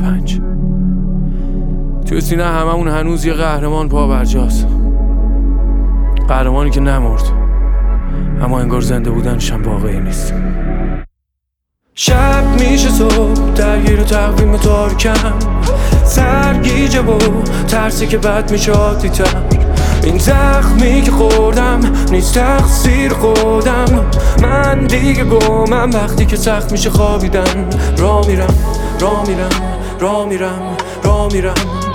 5 توی سینه هممون هنوز یه قهرمان پا برجاست، قهرمانی که نمرد اما انگار زنده بودنش هم واقعی نیست. شب میشه صبح درگیر تقویم تارکم، سرگیجه و ترسی که بد میشه عادی‌تر. این زخمی که خوردم نیست تقصیر خودم، من دیگه گمم وقتی که سخت میشه خوابیدن. راه میرم راه میرم راه میرم راه میرم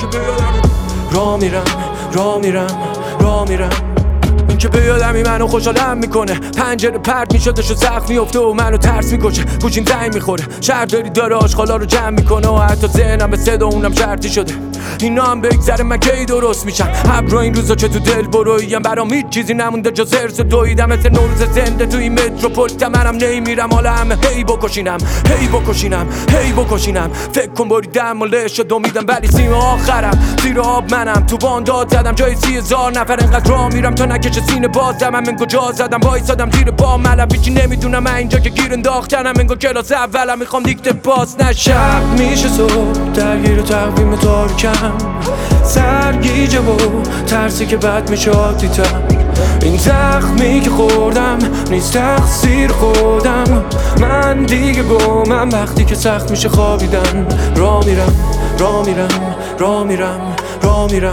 راه میرم راه میرم راه میرم. این که به یادمی منو خوشحالم میکنه، پنجره پرت میشدش و زخم میفته و منو ترس میکشه. گوشیم زنگ میخوره، شهرداری داره آشغالا رو جمع میکنه و حتی ذهنم به صدا اونم شرطی شده. اینا هم بگذره من کی درست میشم؟ ابر این روزا چه تو دل برویم، برام هیچ چیزی نمونده جز ارس و دویدم مثل نوروز زنده توی متروپولیتن. منم نمیرم حالا همه هی بکشینم هی بکشینم هی بکشینم. فکر کن بریدم و لش دومیدم ولی سیم آخرم زیر آب منم. تو بانداد زدم جای 30,000 نفر انقدر راه میرم تا نکشه سینه بازم. من کجا زدم وایسادم زیر پا ملم، هیچی نمیدونم من اینجا که گیر انداختنم. انگار کلاس اولم میخوام دیکته پاس نشم. میشه صبح درگیر تقویم تارکم، سرگیجه و ترسی که بد میشه عادی‌تر. این زخمی که خوردم نیست تقصیر خودم، من دیگه گمم وقتی که سخت میشه خوابیدن. راه میرم راه میرم راه میرم راه میرم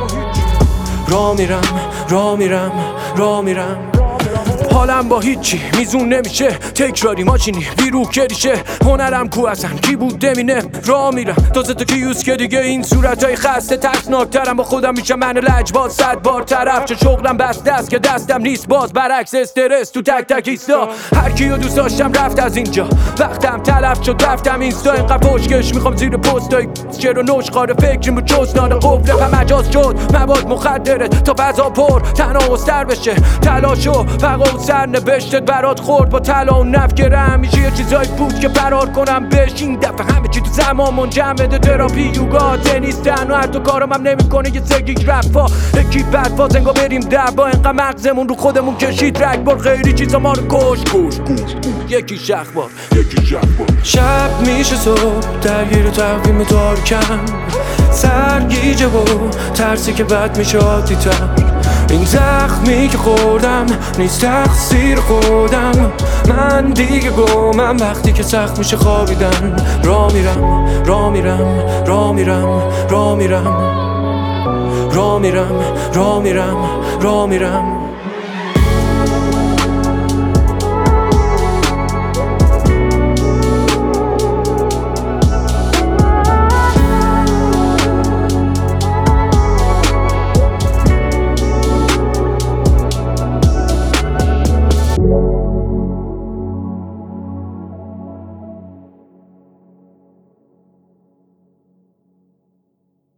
راه میرم راه میرم راه میرم. حالم با هیچی میزون نمیشه، تکراری ماشینی بیروح کریشه. هنرم کو اصلا کی بود نمینه. راه میرم تازه تو کیوس که دیگه این صورتای خسته ترسناکترم. با خودم میشم من لجباز 100 بار طرف. چه شغلم بس دست که دستم نیست، باز برعکس استرس تو تک تک ایستا. هر کیو دوست داشتم رفت از اینجا، وقتم تلف شد رفتم اینستا. اینقدر پشکش میخوام زیر پستای چرا نوشخاره فکریم و چوستان قفل و مجاز شد. مواد مخدره تا فضا پر تنها استر بشه. تلاش و فقا و سرنوشتت برات خورد با طلا و نفگره. همیشه یه چیزایی بود که فرار کنم بهش، این دفعه همه چی تو زمان منجمده. تراپی یوگا تنیس تنها حتی کارم هم نمیکنه. یه سگیک رفا یکی بدفا زنگا بریم دربا. اینقدر مغزمون رو خودمون کشید رگبار، خیلی چیزا ما رو کش یکی شخبار یکی شخبار. شب میشه صبح درگیر تقویم تارکم، سرگیجه و ترسی که بد میشه عادی‌تر. این زخمی که خوردم نیست تقصیر خودم، من دیگه گمم وقتی که سخت میشه خوابیدن. راه میرم راه میرم راه میرم راه میرم راه میرم راه میرم راه میرم.